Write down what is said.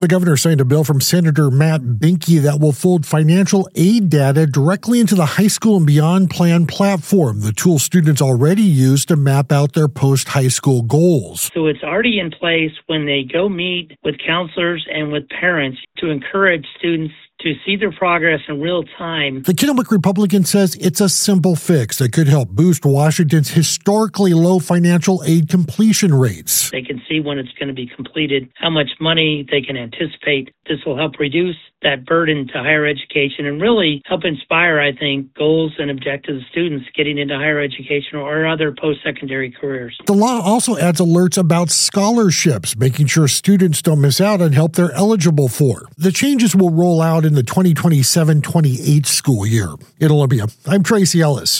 The governor signed a bill from Senator Matt Binke that will fold financial aid data directly into the High School and Beyond Plan platform, the tool students already use to map out their post-high school goals. So it's already in place when they go meet with counselors and with parents to encourage students to see their progress in real time. The Kennewick Republican says it's a simple fix that could help boost Washington's historically low financial aid completion rates. They can see when it's going to be completed, how much money they can anticipate. This will help reduce that burden to higher education and really help inspire, I think, goals and objectives of students getting into higher education or other post-secondary careers. The law also adds alerts about scholarships, making sure students don't miss out on help they're eligible for. The changes will roll out in the 2027-28 school year. In Olympia, I'm Tracy Ellis.